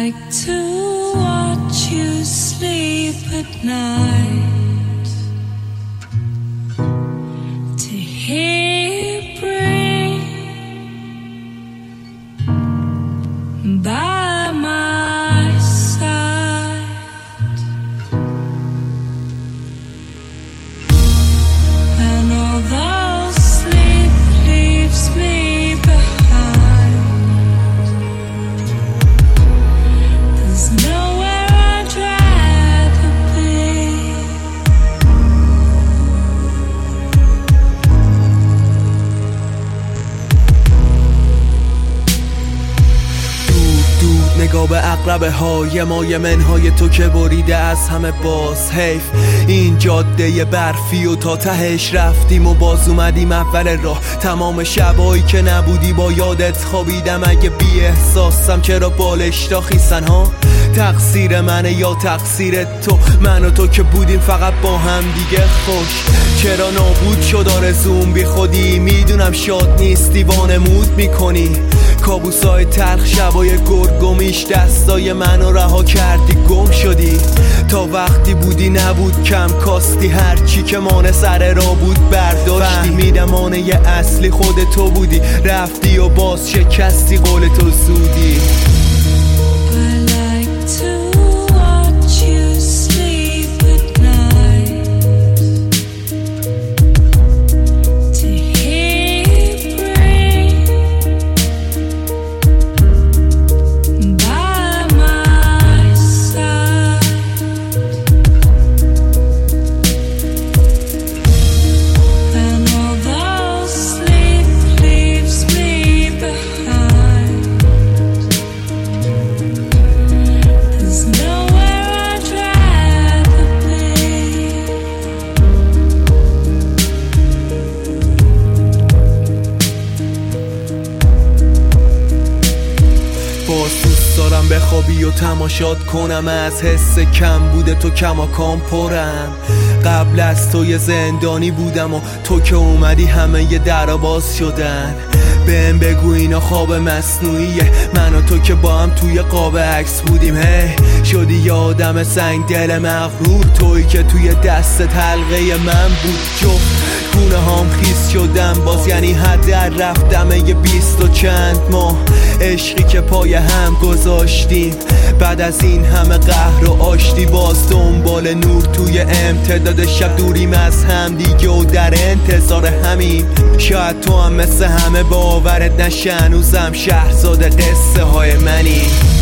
like to watch you sleep at night, to hear you breathe by my side, and although sleep leaves me behind, there's nowhere I'd rather be. نگاه به عقربه های مای منهای تو که بریده از همه باز حیف. این جاده برفی و تا تهش رفتیم و باز اومدیم اول راه. تمام شبایی که نبودی با یادت خوابیدم. اگه بی احساسم چرا بالش خیسن ها؟ تقصیر منه یا تقصیر تو؟ من و تو که بودیم فقط با هم دیگه خوش. چرا نابود شد آرزوم بی خودی؟ میدونم شاد نیستی وانمود میکنی. کابوسای تلخ شبای گرگومیش دستای منو رها کردی گم شدی. تا وقتی بودی نبود کم کاستی، هرچی که مانع سر را بود برداشتی. فهمیدم مانع اصلی خود تو بودی، رفتی و باز شکستی قول تو زودی. دوست دارم بخوابی و تماشات کنم، از حس کم بوده تو کماکان پرم. قبل از تو یه زندانی بودم و تو که اومدی همه یه درا باز شدن. بهم بگو اینا خواب مصنوعیه، من و تو که با هم توی قاب عکس بودیم. شدی یه آدم سنگ دل مغرور، تویی که توی دست حلقه من بود. جفت گونه هام خیس شدم باز، یعنی حد رفتم یه 20 و چند ماه. عشقی که پای هم گذاشتیم بعد از این همه قهر و آشتی، باز دنبال نور توی امتداد شب دوریم از هم دیگه و در انتظار همین. شاید تو هم مثل همه باورت نشه، هنوزم شهرزاد قصه های منی.